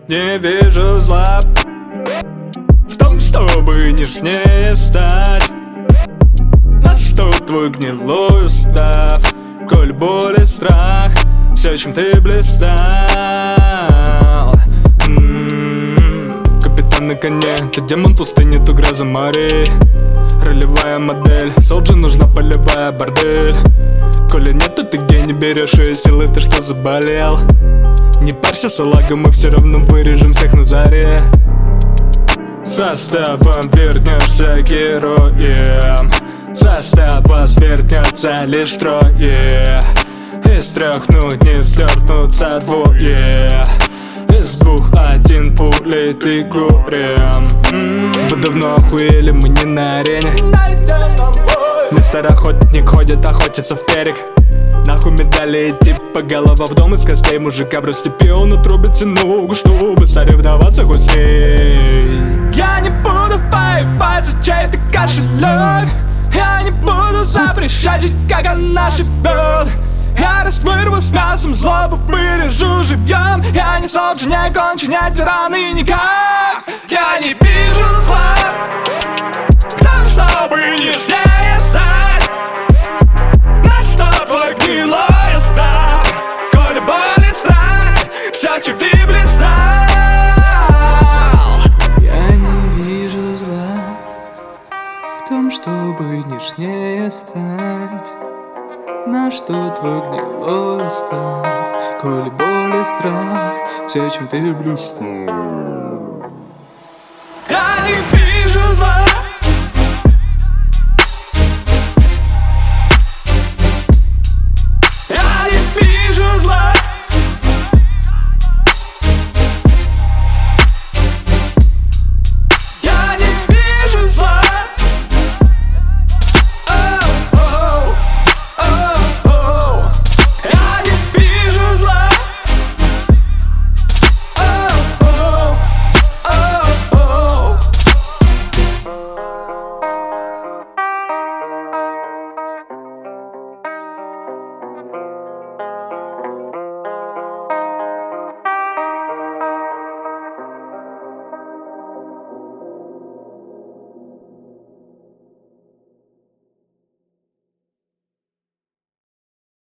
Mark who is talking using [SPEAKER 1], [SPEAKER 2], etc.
[SPEAKER 1] не вижу зла в том, чтобы нежнее стать. На что твой гнилой устав, коль боль и страх, все, чем ты блистал. Капитан на коне, ты демон пустыни, то гроза морей. Ролевая модель, солджи нужна полевая бордель. Коли нет, то ты гений, берешь ее силы, ты что заболел? Не парься, салага, мы все равно вырежем всех на заре. Составом вернешься героем, состав вас вернется лишь трое. Из трех, ну не вздернутся двое. Из двух один пулей ты горем. Вы давно охуели, мы не на арене. Мистер Охотник ходит, охотится в берег. Нахуй медали идти по голова в дом из костей. Мужика в степи, он отрубится ногу, чтобы соревноваться хоть с ней. Я не буду воевать за чей-то кошелек. Я не буду запрещать жить, как она живет. Я расплыву с мясом, злобу вырежу живьем. Я не солджи, не гончи, не тиран и никак. Я не вижу зла в том, чтобы нежнее стать. На что твой гнилой устав, коли боль и страх, все, чем ты блистал.
[SPEAKER 2] Я не вижу зла в том, чтобы нежнее стать. На что твой гнилой устав, коли боль и страх, все, чем ты блистал.